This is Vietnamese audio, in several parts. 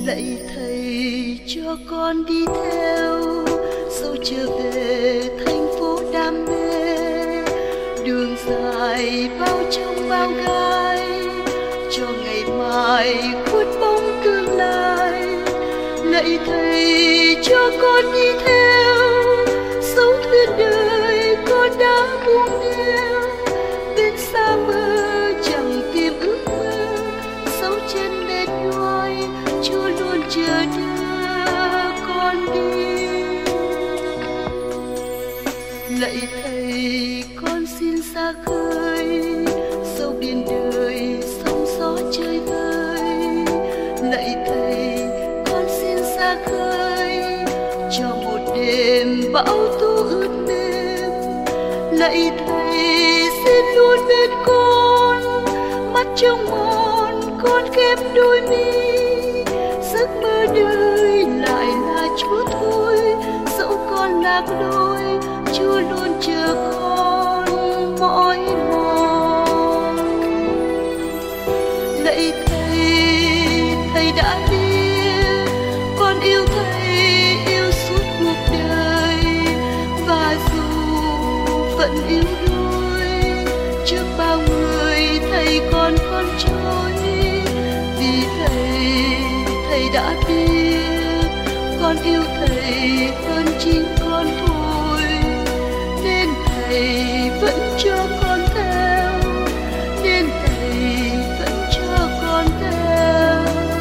Lạy thầy cho con đi theo dẫu trở về thành phố đam mê, đường dài bao trong bao gai cho ngày mai khuất bóng tương lai. Lạy thầy cho con đi theo dẫu thuyền đời con đã buông neo, bên xa mơ chẳng tìm ước mơ, dẫu chân mệt nhoài Chúa luôn chờ đợi con đi. Lạy thầy con xin xa khơi dẫu biển đời sóng gió chơi vơi. Lạy thầy con xin xa khơi cho một đêm bão tố ướt mềm. Lạy thầy xin luôn bên con, mắt trong mòn con khép đôi mi, giấc mơ đời lại là Chúa thôi, dẫu con lạc lối Chúa luôn chờ con mỏi mòn. Lạy thầy đã biết con yêu thầy yêu suốt cuộc đời, và dù vẫn yếu đuối trước bao người thầy còn con trôi. Vì thầy đã biết con yêu thầy hơn chính con thôi, nên thầy vẫn cho con theo, nên thầy vẫn cho con theo.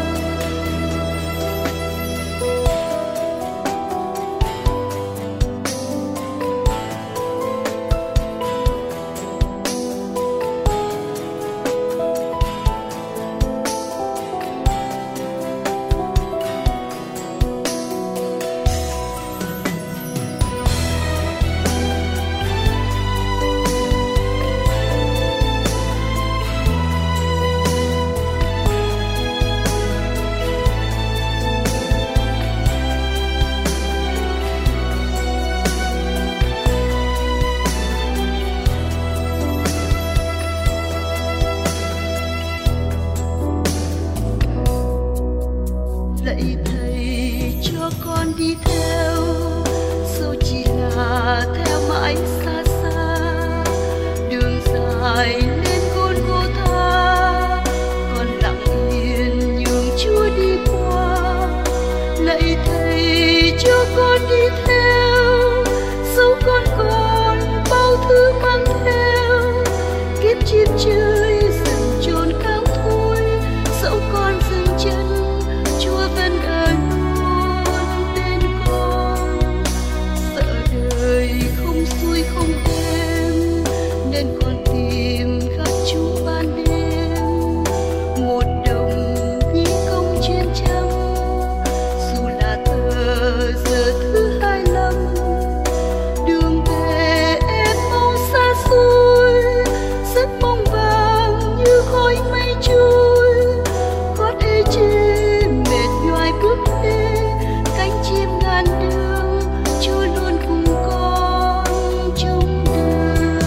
Lạy thầy cho con đi theo dẫu chỉ là theo mãi xa xa, đường dài lên Golgotha con lặng yên nhường Chúa đi qua. Lạy thầy cho con đi theo dẫu con còn bao thứ mang theo, kiếp chim chơi dần chôn cao thôi, dẫu con dừng chân Chúa vẫn ở luôn bên con. Sợ đời không xuôi không êm nên con tìm gặp Chúa ban đêm. Một đồng ghi công chuyên chăm dù là tờ giờ thứ 25, đường về em mau xa xôi, giấc mong vàng như khói mây trôi. Gót ê chê mệt nhoài bước đi, cánh chim ngàn đường Chúa luôn cùng con trong đời.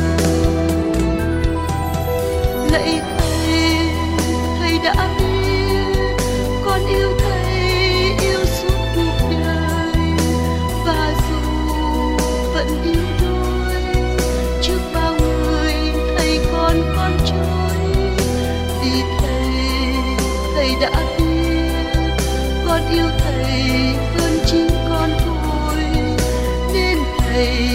Lạy thầy đã biết con yêu thầy yêu suốt cuộc đời, và dù vẫn yếu đuối trước bao người thầy còn con trôi. Vì thầy đã biết con yêu thầy hơn chính con thôi, nên thầy